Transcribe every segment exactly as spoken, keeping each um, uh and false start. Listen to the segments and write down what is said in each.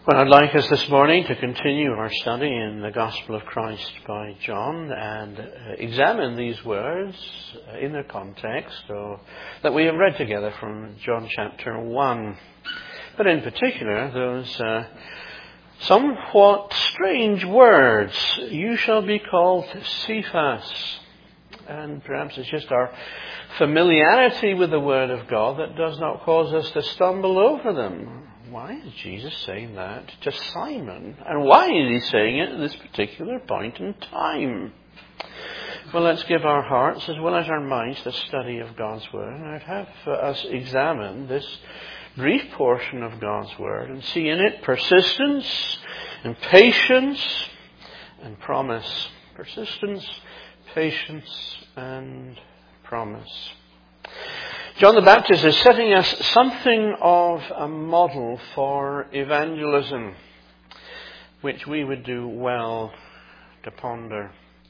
Well, I'd like us this morning to continue our study in the Gospel of Christ by John and uh, examine these words uh, in their context so that we have read together from John chapter one. But in particular, those uh, somewhat strange words, "You shall be called Cephas." And perhaps it's just our familiarity with the Word of God that does not cause us to stumble over them. Why is Jesus saying that to Simon? And why is he saying it at this particular point in time? Well, let's give our hearts as well as our minds the study of God's Word. And I'd have uh, us examine this brief portion of God's Word and see in it persistence and patience and promise. Persistence, patience and promise. John the Baptist is setting us something of a model for evangelism, which we would do well to ponder.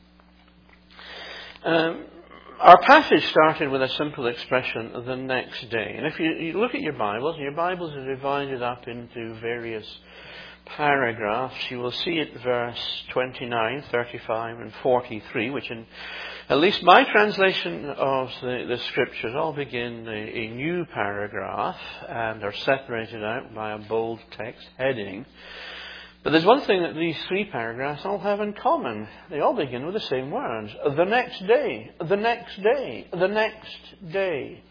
Um, our passage started with a simple expression, "the next day." And if you, you look at your Bibles, your Bibles are divided up into various paragraphs. You will see it verse twenty-nine, thirty-five and forty-three, which in at least my translation of the, the scriptures all begin a, a new paragraph and are separated out by a bold text heading. But there's one thing that these three paragraphs all have in common. They all begin with the same words. The next day, the next day, the next day.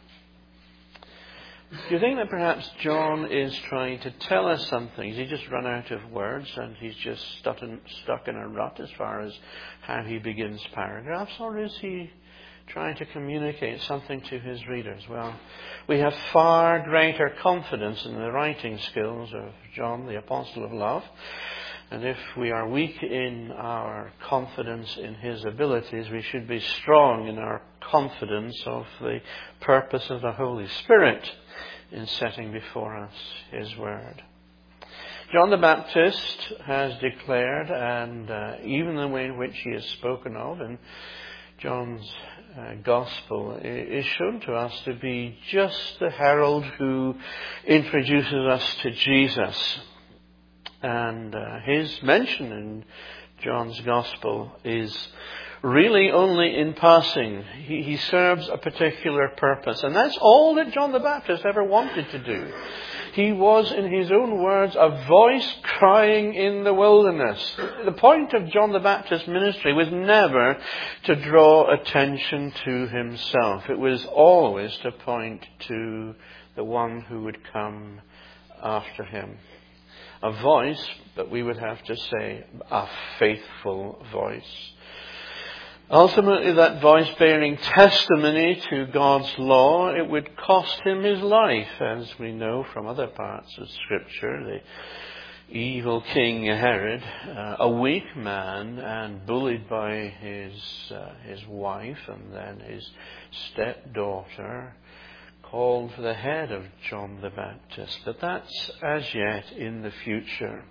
Do you think that perhaps John is trying to tell us something? Has he just run out of words and he's just stuck in, stuck in a rut as far as how he begins paragraphs? Or is he trying to communicate something to his readers? Well, we have far greater confidence in the writing skills of John, the Apostle of Love. And if we are weak in our confidence in his abilities, we should be strong in our confidence of the purpose of the Holy Spirit in setting before us his word. John the Baptist has declared, and uh, even the way in which he is spoken of in John's uh, Gospel is shown to us to be just the herald who introduces us to Jesus. And uh, his mention in John's Gospel is really only in passing. He, he serves a particular purpose. And that's all that John the Baptist ever wanted to do. He was, in his own words, a voice crying in the wilderness. The point of John the Baptist's ministry was never to draw attention to himself. It was always to point to the one who would come after him. A voice, but we would have to say a faithful voice. Ultimately, that voice bearing testimony to God's law, it would cost him his life, as we know from other parts of Scripture. The evil King Herod, uh, a weak man and bullied by his uh, his wife and then his stepdaughter, called for the head of John the Baptist. But that's as yet in the future.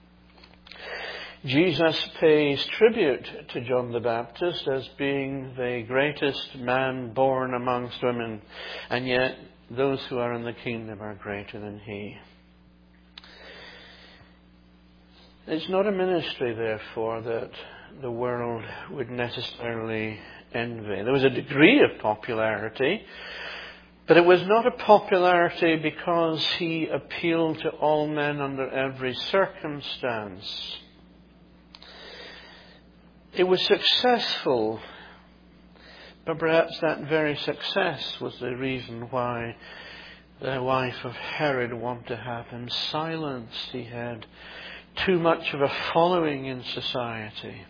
Jesus pays tribute to John the Baptist as being the greatest man born amongst women, and yet those who are in the kingdom are greater than he. It's not a ministry, therefore, that the world would necessarily envy. There was a degree of popularity, but it was not a popularity because he appealed to all men under every circumstance. It was successful, but perhaps that very success was the reason why the wife of Herod wanted to have him silenced. He had too much of a following in society.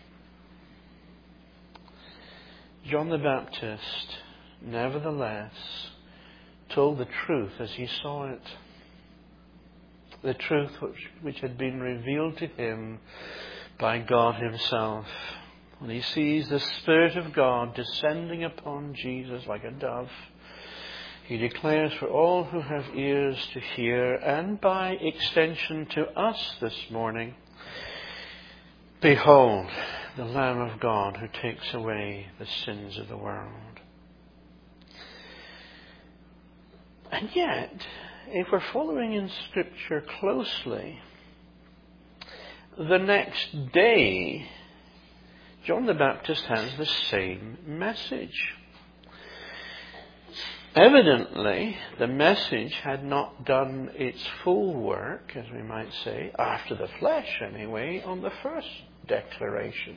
John the Baptist, nevertheless, told the truth as he saw it. The truth which, which had been revealed to him by God himself. When he sees the Spirit of God descending upon Jesus like a dove, he declares for all who have ears to hear, and by extension to us this morning, "Behold, the Lamb of God who takes away the sins of the world." And yet, if we're following in Scripture closely, the next day, John the Baptist has the same message. Evidently, the message had not done its full work, as we might say, after the flesh anyway, on the first declaration.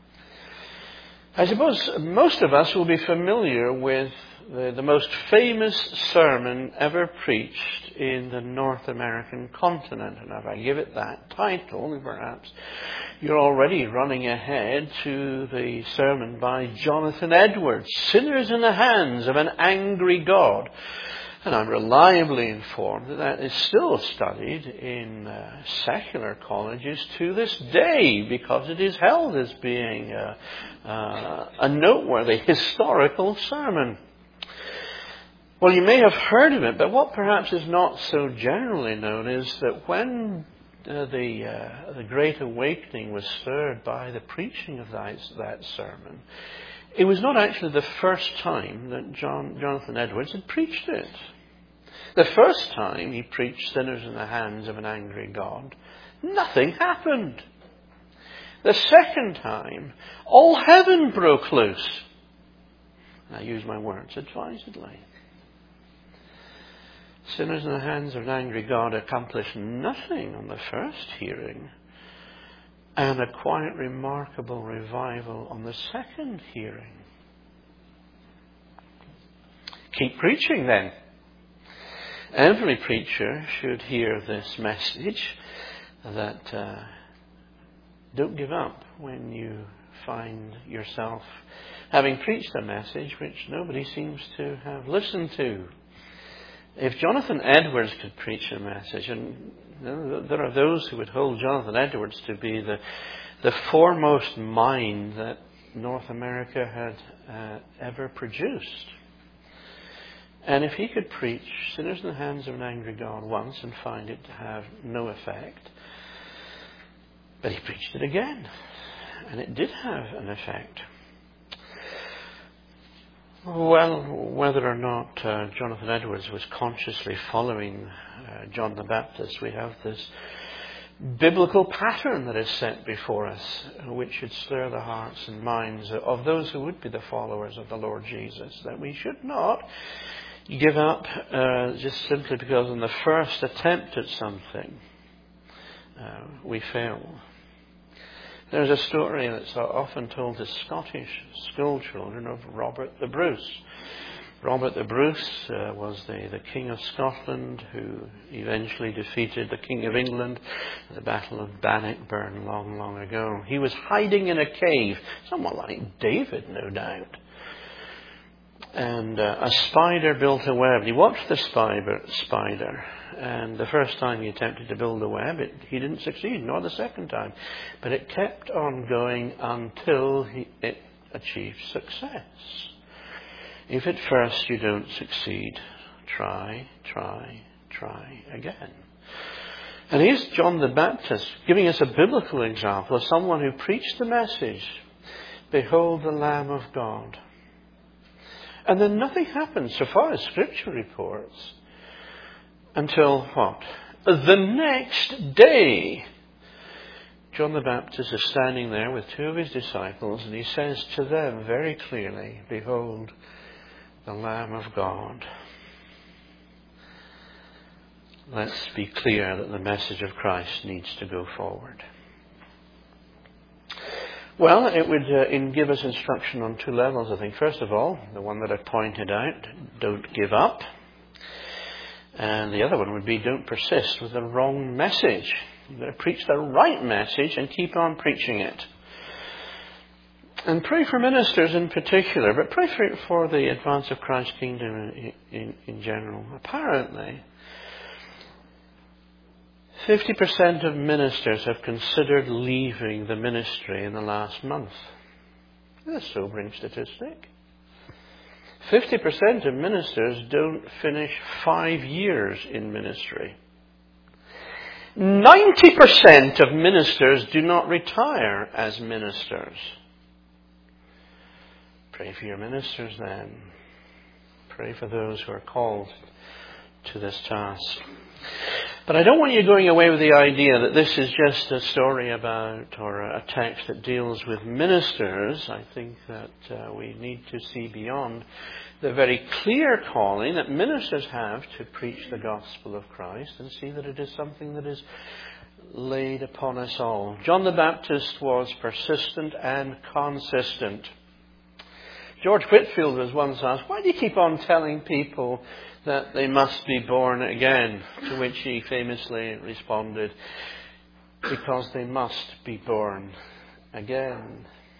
I suppose most of us will be familiar with the, the most famous sermon ever preached in the North American continent. And if I give it that title, perhaps you're already running ahead to the sermon by Jonathan Edwards, Sinners in the Hands of an Angry God. And I'm reliably informed that that is still studied in uh, secular colleges to this day, because it is held as being a, uh, a noteworthy historical sermon. Well, you may have heard of it, but what perhaps is not so generally known is that when uh, the uh, the Great Awakening was stirred by the preaching of that, that sermon, it was not actually the first time that John, Jonathan Edwards had preached it. The first time he preached Sinners in the Hands of an Angry God, nothing happened. The second time, all heaven broke loose. I use my words advisedly. Sinners in the Hands of an Angry God accomplished nothing on the first hearing, and a quite remarkable revival on the second hearing. Keep preaching then. Every preacher should hear this message that uh, don't give up when you find yourself having preached a message which nobody seems to have listened to. If Jonathan Edwards could preach a message, and there are those who would hold Jonathan Edwards to be the, the foremost mind that North America had uh, ever produced. And if he could preach Sinners in the Hands of an Angry God once and find it to have no effect, but he preached it again, and it did have an effect. Well, whether or not uh, Jonathan Edwards was consciously following uh, John the Baptist, we have this biblical pattern that is set before us, which should stir the hearts and minds of those who would be the followers of the Lord Jesus, that we should not give up uh, just simply because in the first attempt at something uh, we fail. There's a story that's often told to Scottish school children of Robert the Bruce. Robert the Bruce uh, was the, the King of Scotland who eventually defeated the King of England at the Battle of Bannockburn long, long ago. He was hiding in a cave, somewhat like David, no doubt. And uh, a spider built a web. He watched the spider, spider, and the first time he attempted to build a web, it, he didn't succeed, nor the second time. But it kept on going until he, it achieved success. If at first you don't succeed, try, try, try again. And here's John the Baptist giving us a biblical example of someone who preached the message, "Behold the Lamb of God." And then nothing happened, so far as Scripture reports, until what? The next day. John the Baptist is standing there with two of his disciples, and he says to them very clearly, "Behold the Lamb of God." Let's be clear that the message of Christ needs to go forward. Well, it would uh, in give us instruction on two levels, I think. First of all, the one that I pointed out, don't give up. And the other one would be, don't persist with the wrong message. You've got to preach the right message and keep on preaching it. And pray for ministers in particular, but pray for, for the advance of Christ's kingdom in, in, in general. Apparently, fifty percent of ministers have considered leaving the ministry in the last month. That's a sobering statistic. fifty percent of ministers don't finish five years in ministry. ninety percent of ministers do not retire as ministers. Pray for your ministers then. Pray for those who are called to this task. But I don't want you going away with the idea that this is just a story about, or a text that deals with ministers. I think that uh, we need to see beyond the very clear calling that ministers have to preach the gospel of Christ, and see that it is something that is laid upon us all. John the Baptist was persistent and consistent. George Whitfield was once asked, why do you keep on telling people that they must be born again? To which he famously responded, because they must be born again.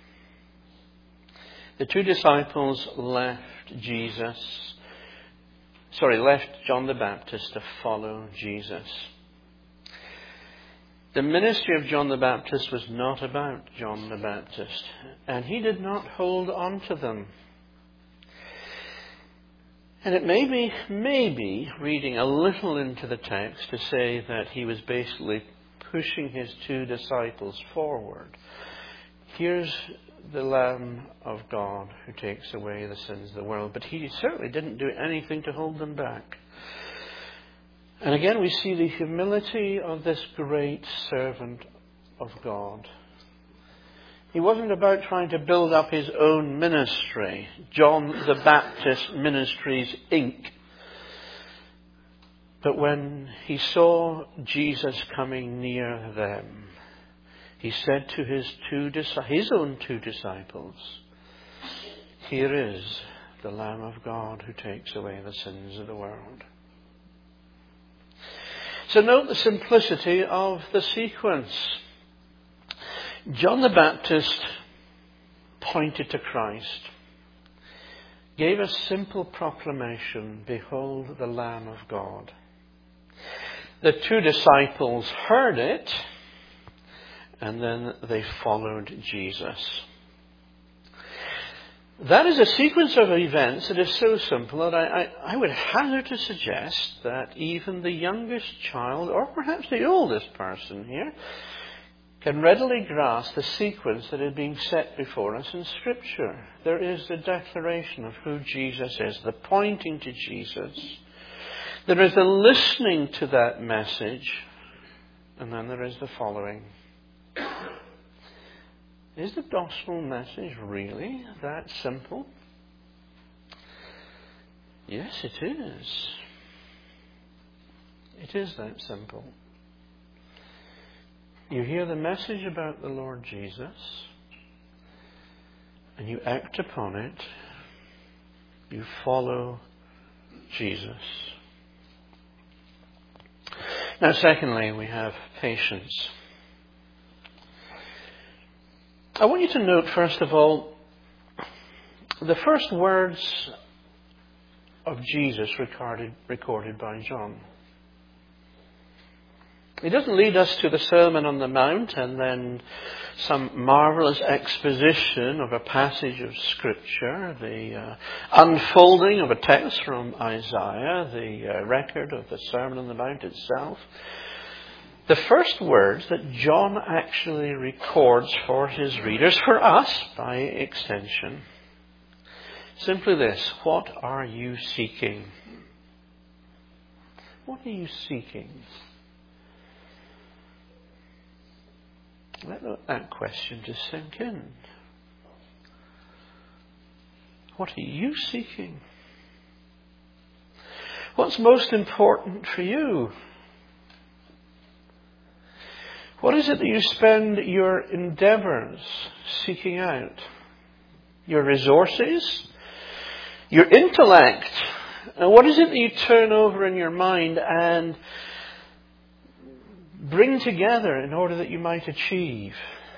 The two disciples left Jesus, sorry, left John the Baptist to follow Jesus. The ministry of John the Baptist was not about John the Baptist, and he did not hold on to them. And it may be, maybe, reading a little into the text to say that he was basically pushing his two disciples forward. Here's the Lamb of God who takes away the sins of the world. But he certainly didn't do anything to hold them back. And again, we see the humility of this great servant of God. He wasn't about trying to build up his own ministry, John the Baptist Ministries, Incorporated. But when he saw Jesus coming near them, he said to his two, his own two disciples, here is the Lamb of God who takes away the sins of the world. So note the simplicity of the sequence. John the Baptist pointed to Christ, gave a simple proclamation, behold the Lamb of God. The two disciples heard it, and then they followed Jesus. That is a sequence of events that is so simple that I, I, I would hazard to suggest that even the youngest child, or perhaps the oldest person here, can readily grasp the sequence that is being set before us in Scripture. There is the declaration of who Jesus is, the pointing to Jesus. There is the listening to that message, and then there is the following. Is the gospel message really that simple? Yes, it is. It is that simple. You hear the message about the Lord Jesus, and you act upon it. You follow Jesus. Now, secondly, we have patience. I want you to note, first of all, the first words of Jesus recorded, recorded by John. He doesn't lead us to the Sermon on the Mount and then some marvelous exposition of a passage of Scripture, the uh, unfolding of a text from Isaiah, the uh, record of the Sermon on the Mount itself. The first words that John actually records for his readers, for us by extension, simply this: what are you seeking? What are you seeking? Let that question just sink in. What are you seeking? What's most important for you? What is it that you spend your endeavours seeking out? Your resources? Your intellect? And what is it that you turn over in your mind and bring together in order that you might achieve?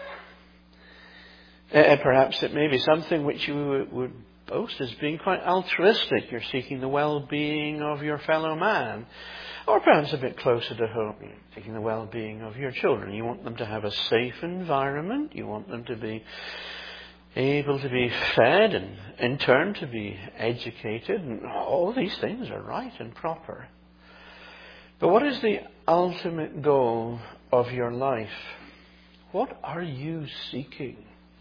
And perhaps it may be something which you would boast as being quite altruistic. You're seeking the well-being of your fellow man. Or perhaps a bit closer to home, you're seeking the well-being of your children. You want them to have a safe environment. You want them to be able to be fed and in turn to be educated. And all these things are right and proper. But what is the ultimate goal of your life? What are you seeking?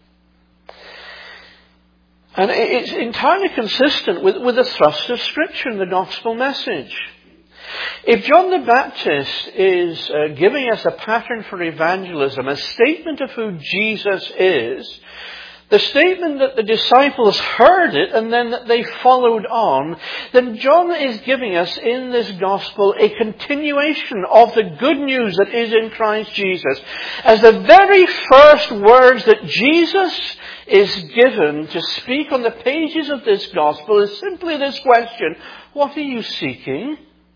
And it's entirely consistent with, with the thrust of Scripture and the gospel message. If John the Baptist is uh, giving us a pattern for evangelism, a statement of who Jesus is, the statement that the disciples heard it and then that they followed on, then John is giving us in this gospel a continuation of the good news that is in Christ Jesus. As the very first words that Jesus is given to speak on the pages of this gospel is simply this question: what are you seeking?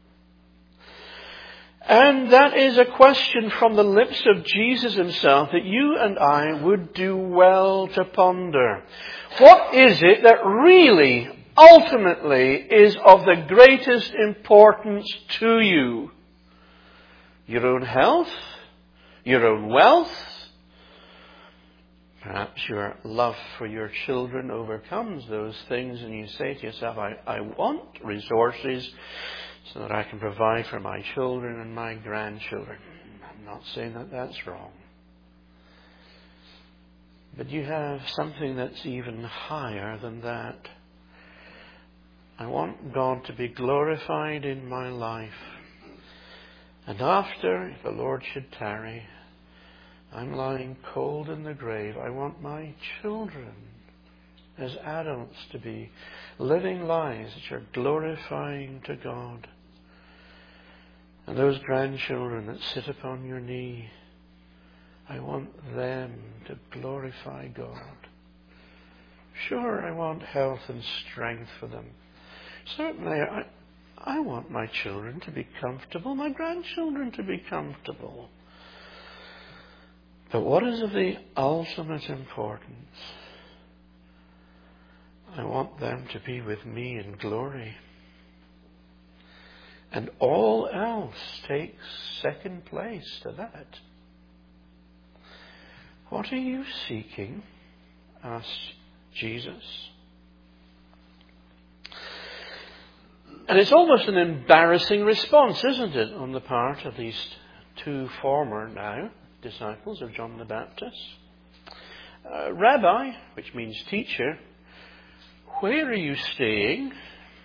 And that is a question from the lips of Jesus himself that you and I would do well to ponder. What is it that really, ultimately, is of the greatest importance to you? Your own health? Your own wealth? Perhaps your love for your children overcomes those things and you say to yourself, I, I want resources so that I can provide for my children and my grandchildren. I'm not saying that that's wrong. But you have something that's even higher than that. I want God to be glorified in my life. And after, if the Lord should tarry, I'm lying cold in the grave. I want my children as adults to be living lives which are glorifying to God. And those grandchildren that sit upon your knee, I want them to glorify God. Sure, I want health and strength for them. Certainly, I, I want my children to be comfortable, my grandchildren to be comfortable. But what is of the ultimate importance? I want them to be with me in glory. And all else takes second place to that. What are you seeking? Asked Jesus. And it's almost an embarrassing response, isn't it, on the part of these two former now disciples of John the Baptist. Uh, Rabbi, which means teacher, where are you staying?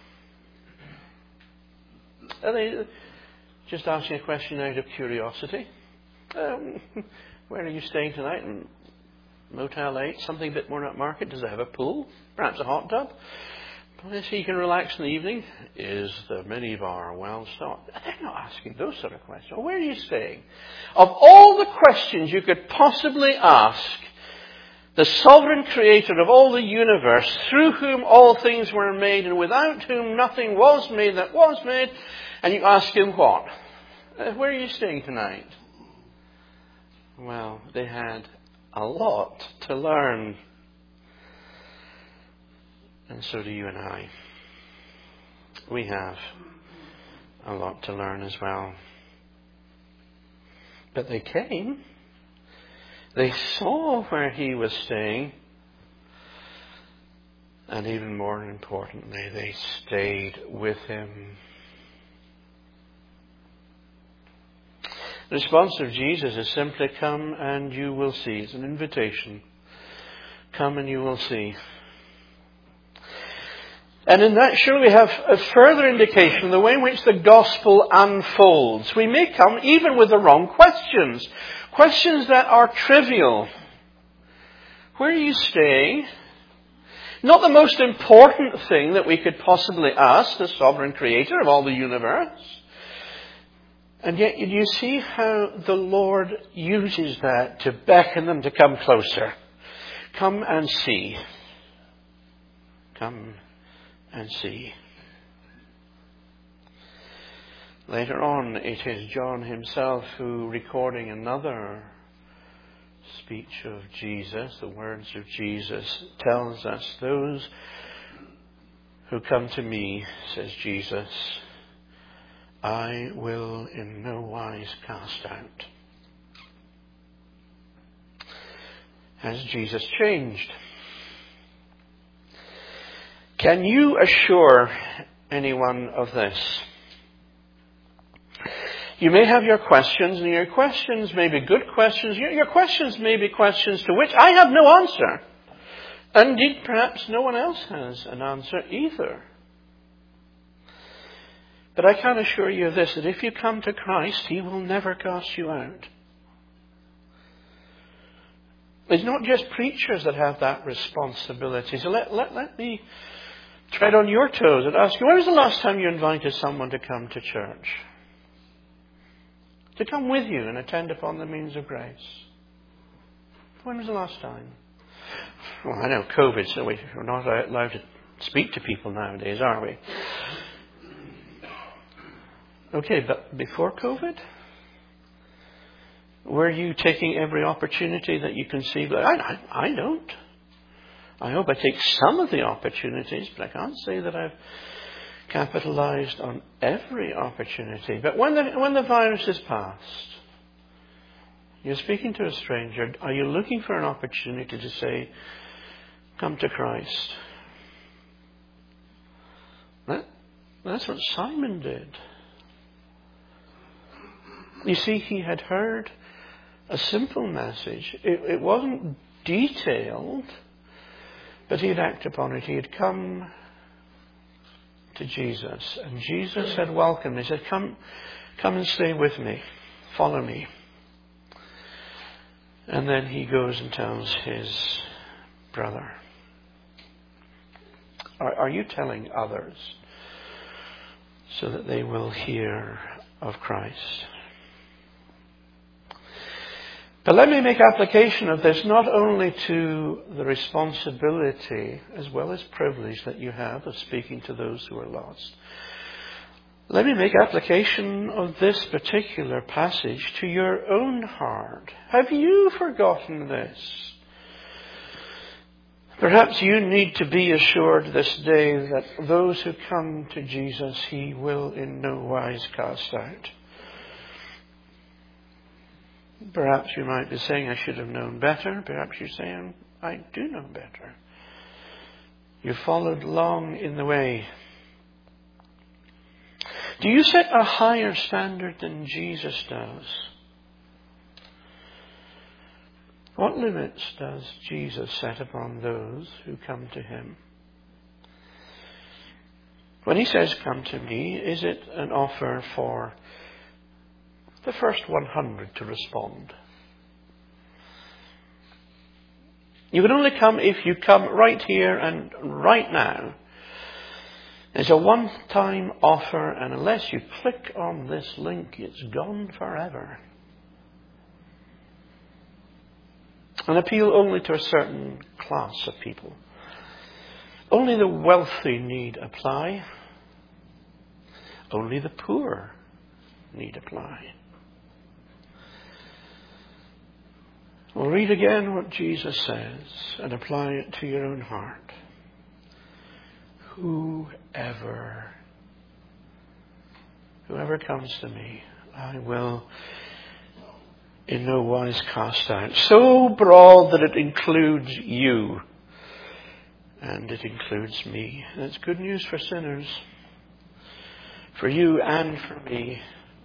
Are they just asking a question out of curiosity? Um, where are you staying tonight? In Motel eight, something a bit more upmarket. Does it have a pool? Perhaps a hot tub? Place you can relax in the evening? Is the minibar well stocked? They're not asking those sort of questions. Where are you staying? Of all the questions you could possibly ask the sovereign creator of all the universe, through whom all things were made and without whom nothing was made that was made, and you ask him what? Uh, where are you staying tonight? Well, they had a lot to learn. And so do you and I. We have a lot to learn as well. But they came. They saw where he was staying. And even more importantly, they stayed with him. The response of Jesus is simply, come and you will see. It's an invitation. Come and you will see. And in that, surely we have a further indication of the way in which the gospel unfolds. We may come even with the wrong questions. Questions that are trivial. Where are you staying? Not the most important thing that we could possibly ask the sovereign creator of all the universe. And yet you see how the Lord uses that to beckon them to come closer. Come and see. Come and see. Later on, it is John himself who, recording another speech of Jesus, the words of Jesus, tells us, those who come to me, says Jesus, I will in no wise cast out. Has Jesus changed? Can you assure anyone of this? You may have your questions, and your questions may be good questions. Your, your questions may be questions to which I have no answer. Indeed, perhaps no one else has an answer either. But I can assure you of this, that if you come to Christ, He will never cast you out. It's not just preachers that have that responsibility. So let, let, let me tread on your toes and ask you, when was the last time you invited someone to come to church? To come with you and attend upon the means of grace? When was the last time? Well, I know COVID, so we're not allowed to speak to people nowadays, are we? Okay, but before COVID? Were you taking every opportunity that you conceived? I, I, I don't. I hope I take some of the opportunities, but I can't say that I've capitalized on every opportunity. But when the, when the virus is past, you're speaking to a stranger, are you looking for an opportunity to say, come to Christ? That, that's what Simon did. You see, he had heard a simple message. It, it wasn't detailed, but he had acted upon it. He had come to Jesus, and Jesus had welcomed him. He said, come, come and stay with me. Follow me. And then he goes and tells his brother. Are, are you telling others so that they will hear of Christ? But let me make application of this not only to the responsibility as well as privilege that you have of speaking to those who are lost. Let me make application of this particular passage to your own heart. Have you forgotten this? Perhaps you need to be assured this day that those who come to Jesus, He will in no wise cast out. Perhaps you might be saying, I should have known better. Perhaps you're saying, I do know better. You followed long in the way. Do you set a higher standard than Jesus does? What limits does Jesus set upon those who come to Him? When He says, come to me, is it an offer for the first one hundred to respond? You can only come if you come right here and right now. It's a one-time offer, and unless you click on this link, it's gone forever. An appeal only to a certain class of people. Only the wealthy need apply. Only the poor need apply. Well, read again what Jesus says and apply it to your own heart. Whoever, whoever comes to me, I will in no wise cast out. So broad that it includes you and it includes me. And it's good news for sinners, for you and for me.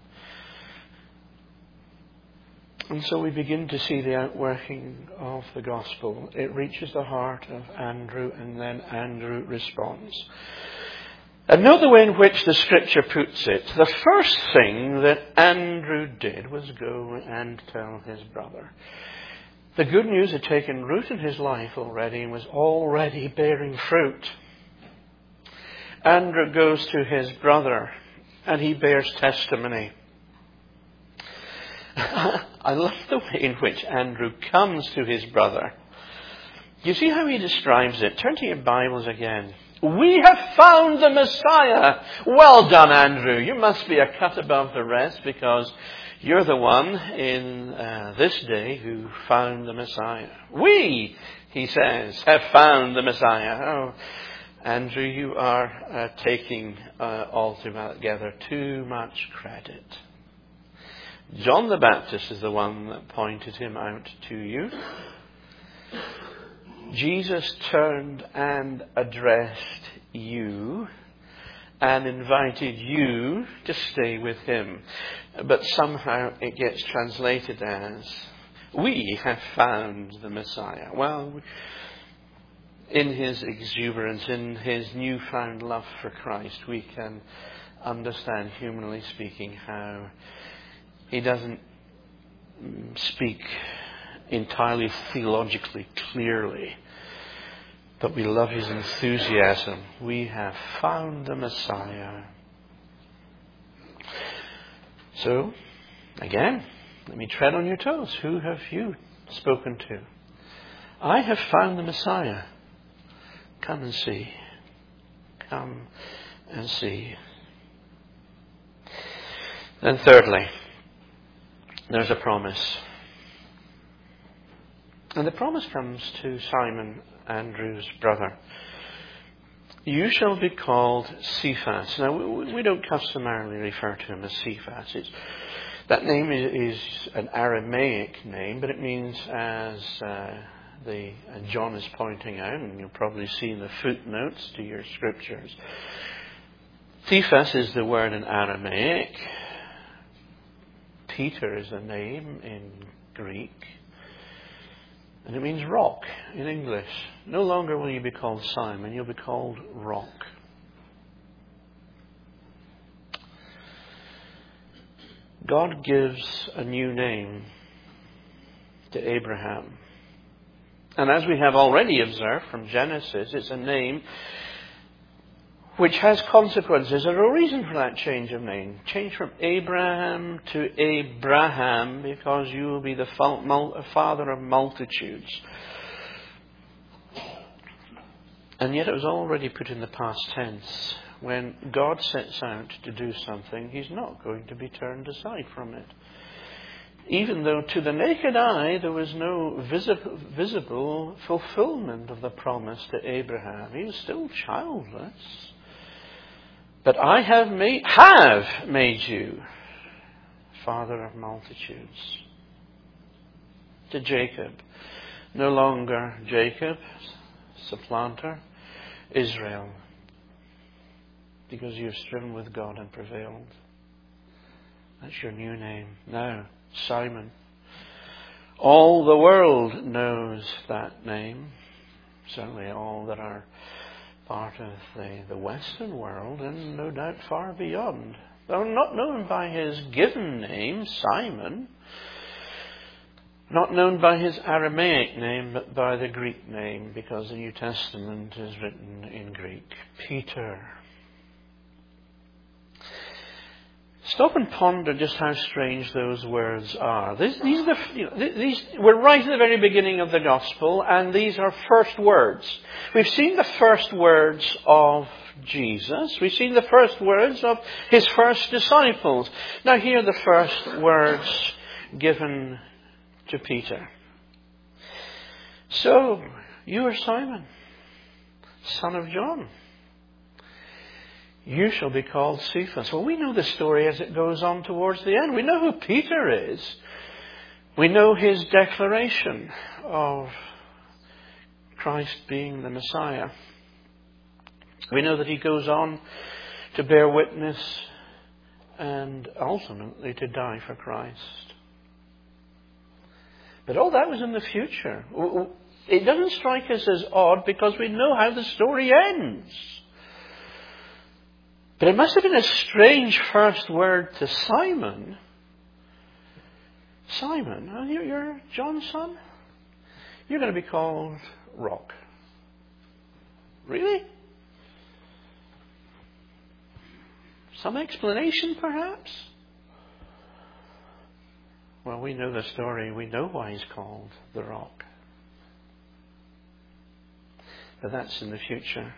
And so we begin to see the outworking of the gospel. It reaches the heart of Andrew, and then Andrew responds. And note the way in which the scripture puts it. The first thing that Andrew did was go and tell his brother. The good news had taken root in his life already and was already bearing fruit. Andrew goes to his brother and he bears testimony. I love the way in which Andrew comes to his brother. You see how he describes it? Turn to your Bibles again. We have found the Messiah. Well done, Andrew. You must be a cut above the rest because you're the one in uh, this day who found the Messiah. We, he says, have found the Messiah. Oh, Andrew, you are uh, taking uh, altogether too much credit. John the Baptist is the one that pointed him out to you. Jesus turned and addressed you and invited you to stay with him. But somehow it gets translated as, we have found the Messiah. Well, in his exuberance, in his newfound love for Christ, we can understand, humanly speaking, how he doesn't speak entirely theologically clearly, but we love his enthusiasm. We have found the Messiah. So, again, let me tread on your toes. Who have you spoken to? I have found the Messiah. Come and see. Come and see. Then thirdly, there's a promise. And the promise comes to Simon, Andrew's brother. You shall be called Cephas. Now, we don't customarily refer to him as Cephas. It's, that name is, is an Aramaic name, but it means, as uh, the uh, John is pointing out, and you'll probably see in the footnotes to your scriptures, Cephas is the word in Aramaic. Peter is the name in Greek. And it means rock in English. No longer will you be called Simon, you'll be called Rock. God gives a new name to Abraham. And as we have already observed from Genesis, it's a name which has consequences. There's a reason for that change of name. Change from Abraham to Abraham, because you will be the father of multitudes. And yet it was already put in the past tense. When God sets out to do something, he's not going to be turned aside from it. Even though to the naked eye there was no visible, visible fulfillment of the promise to Abraham. He was still childless. But I have made, have made you father of multitudes. To Jacob. No longer Jacob, supplanter, Israel. Because you have striven with God and prevailed. That's your new name. Now, Simon. All the world knows that name. Certainly all that are part of the, the Western world, and no doubt far beyond. Though not known by his given name, Simon, not known by his Aramaic name, but by the Greek name, because the New Testament is written in Greek. Peter. Stop and ponder just how strange those words are. These, these are the, you know, these, we're right at the very beginning of the Gospel, and these are first words. We've seen the first words of Jesus. We've seen the first words of his first disciples. Now here are the first words given to Peter. So, you are Simon, son of John. You shall be called Cephas. Well, we know the story as it goes on towards the end. We know who Peter is. We know his declaration of Christ being the Messiah. We know that he goes on to bear witness and ultimately to die for Christ. But all that was in the future. It doesn't strike us as odd because we know how the story ends. But it must have been a strange first word to Simon. Simon, you're John's son? You're going to be called Rock. Really? Some explanation, perhaps? Well, we know the story. We know why he's called the Rock. But that's in the future.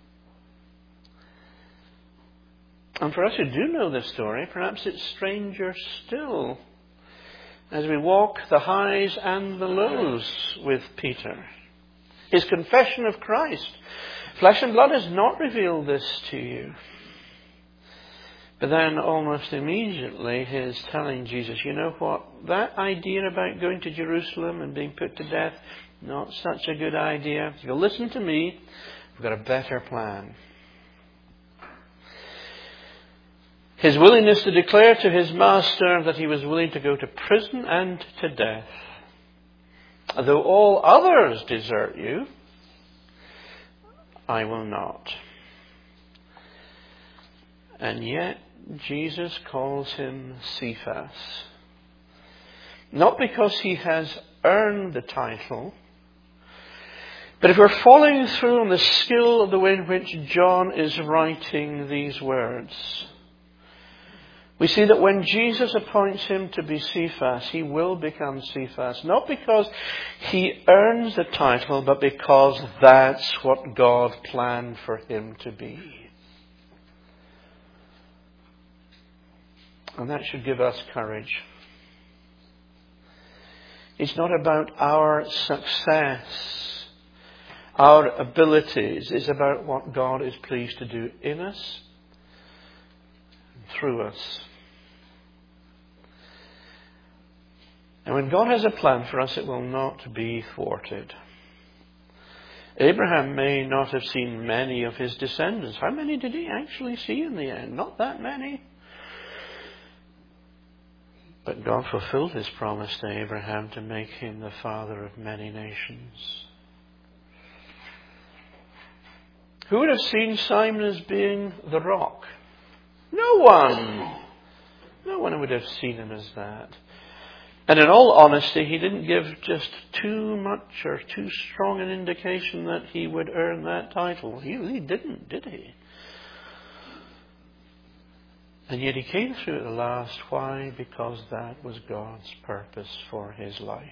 And for us who do know this story, perhaps it's stranger still as we walk the highs and the lows with Peter. His confession of Christ. Flesh and blood has not revealed this to you. But then almost immediately his telling Jesus, you know what, that idea about going to Jerusalem and being put to death, not such a good idea. If you'll listen to me, we've got a better plan. His willingness to declare to his master that he was willing to go to prison and to death. Though all others desert you, I will not. And yet Jesus calls him Cephas. Not because he has earned the title, but if we're following through on the skill of the way in which John is writing these words, we see that when Jesus appoints him to be Cephas, he will become Cephas. Not because he earns the title, but because that's what God planned for him to be. And that should give us courage. It's not about our success, our abilities. It's about what God is pleased to do in us and through us. And when God has a plan for us, it will not be thwarted. Abraham may not have seen many of his descendants. How many did he actually see in the end? Not that many. But God fulfilled his promise to Abraham to make him the father of many nations. Who would have seen Simon as being the rock? No one. No one would have seen him as that. And in all honesty, he didn't give just too much or too strong an indication that he would earn that title. He really didn't, did he? And yet he came through at the last. Why? Because that was God's purpose for his life.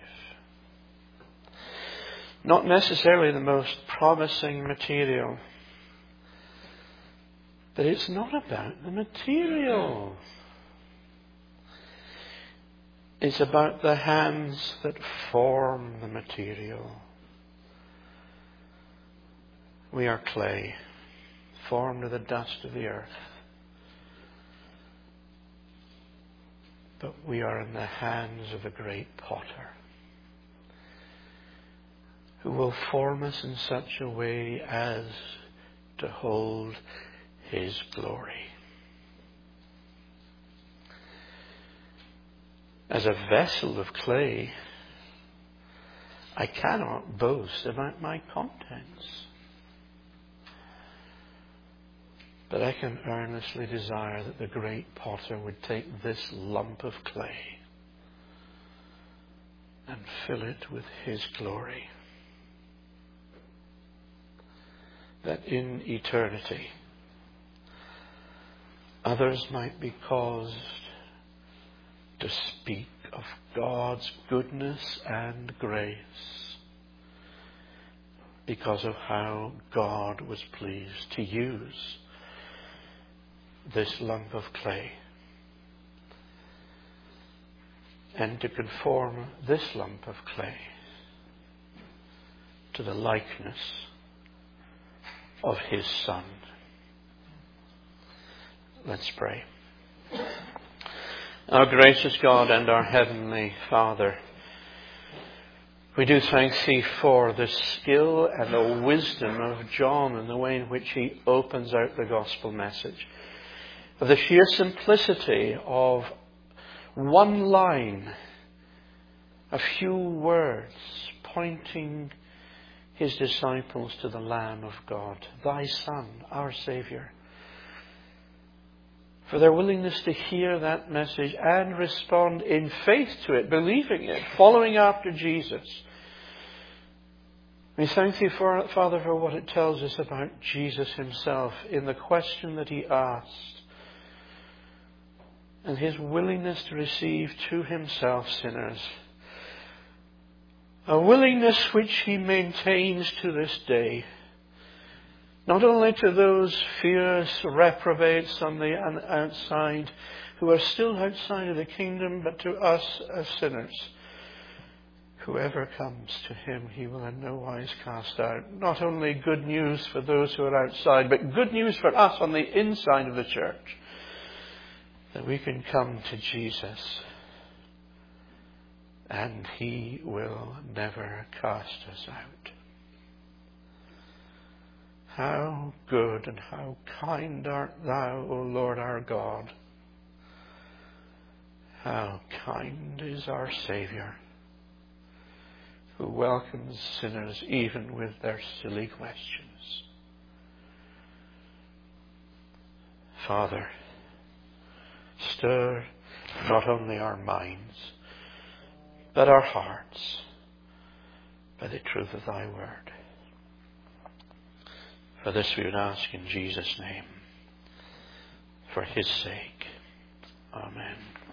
Not necessarily the most promising material. But it's not about the material. It's about the hands that form the material. We are clay, formed of the dust of the earth. But we are in the hands of a great potter who will form us in such a way as to hold his glory. As a vessel of clay, I cannot boast about my contents. But I can earnestly desire that the great potter would take this lump of clay and fill it with his glory. That in eternity, others might be caused to speak of God's goodness and grace because of how God was pleased to use this lump of clay and to conform this lump of clay to the likeness of his Son. Let's pray. Our gracious God and our Heavenly Father, we do thank Thee for the skill and the wisdom of John and the way in which he opens out the gospel message. For the sheer simplicity of one line, a few words pointing his disciples to the Lamb of God, Thy Son, our Saviour. For their willingness to hear that message and respond in faith to it, believing it, following after Jesus. We thank Thee, for, Father, for what it tells us about Jesus himself in the question that he asked and his willingness to receive to himself sinners. A willingness which he maintains to this day. Not only to those fierce reprobates on the outside who are still outside of the kingdom, but to us as sinners. Whoever comes to him, he will in no wise cast out. Not only good news for those who are outside, but good news for us on the inside of the church. That we can come to Jesus and he will never cast us out. How good and how kind art thou, O Lord our God. How kind is our Saviour, who welcomes sinners even with their silly questions. Father, Stir not only our minds, but our hearts by the truth of thy word. For this we would ask in Jesus' name, for his sake. Amen.